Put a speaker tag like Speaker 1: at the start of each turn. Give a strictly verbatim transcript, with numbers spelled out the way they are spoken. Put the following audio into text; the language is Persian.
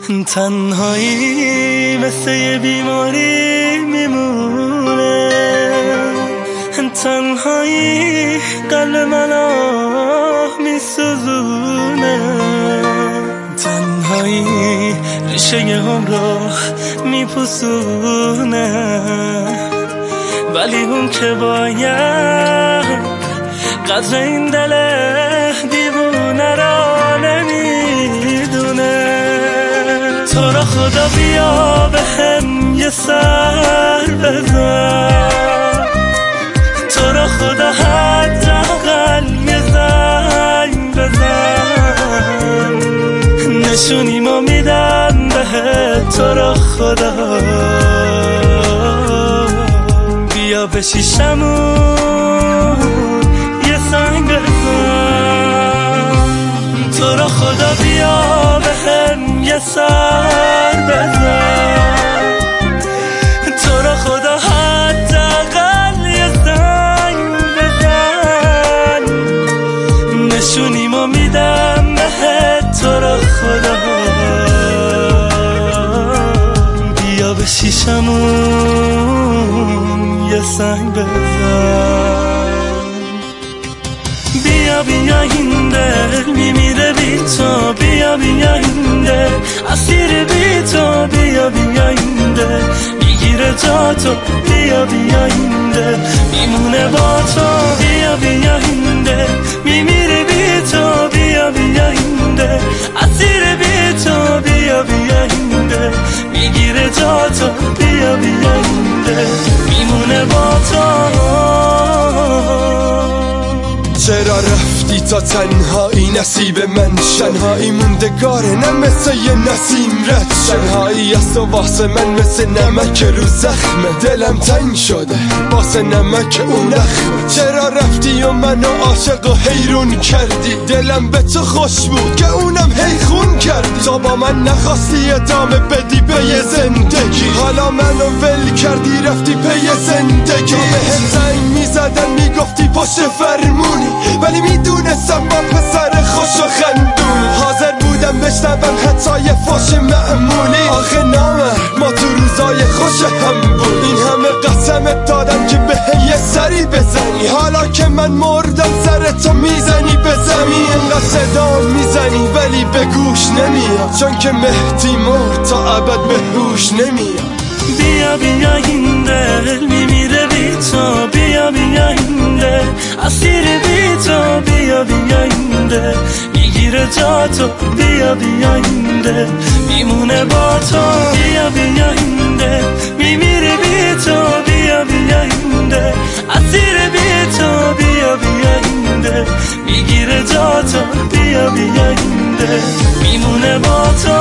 Speaker 1: تنهایی مثل یه بیماری میمونه، تنهایی قلب منو میسوزونه، تنهایی ریشه هم رو میپوسونه، ولی اون که باید قدر این دل دیوونه را نمیدونه. تو را خدا بیا به هم یه سر بزن، تو را خدا حداقل یه زنگ بزن، نشونیمو میدم بهت. تو را خدا بیا به شیشمون یه سنگ بزن، تو را خدا بیا به هم یه سر بزن، تو را خدا حداقل یه زنگ بزن، نشونیمو میدم بهت. تو را خدا بیا به شیشمون یه سنگ بزن. بیا بیا این دل میمیره بی تو، بیا بیا این دل اسیر بی تو، بیا بیا این دل میگیره جا تو، بیا بیا این دل میمونه با تو، بیا بیا این دل میمیره بی تو، بیا بیا این دل اسیر بی تو، بیا بیا این دل میگیره جا تو، بیا بیا این دل میمونه با تو.
Speaker 2: چرا رفتی تا تنهایی نصیب من، تنهایی موندگاره نه مثل یه نسیم رد، تنهایی است و واسه من مثل نمک رو زخمه، دلم تنگ شده واسه نمک اون نخمه. چرا رفتی و منو عاشق و حیرون کردی، دلم به تو خوش بود که اونم هی خون کردی، تا با من نخواستی ادامه بدی به یه زندگی، حالا منو ول کردی رفتی به یه زندگی. به هم زنگ میزدن میگفتی پشت فرمونی، ولی میدونستم با پسر خوش و خندونی، حاضر بودم بشنوم حتی یه فاش معمولی. آخه نامرد ما تو روزای خوش هم بود، این همه قسمت دادم که به یه سری بزنی، حالا که من مردم سر تو میزنی به زمین، اینقدر صدا میزنی ولی به گوش نمیاد، چون که مهدی مرد تا ابد به هوش نمیاد.
Speaker 1: بیا بیا این دل میمیره بی تو، بیا بیا این دل اسیر بی تو، بیا بیا این دل میگیره جا تو، بیا بیا این دل میمونه با تو، بیا بیا این دل میمیره بی تو، بیا بیا این دل اسیر بی تو، بیا بیا این دل میگیره جا تو، بیا بیا این دل میمونه با تو.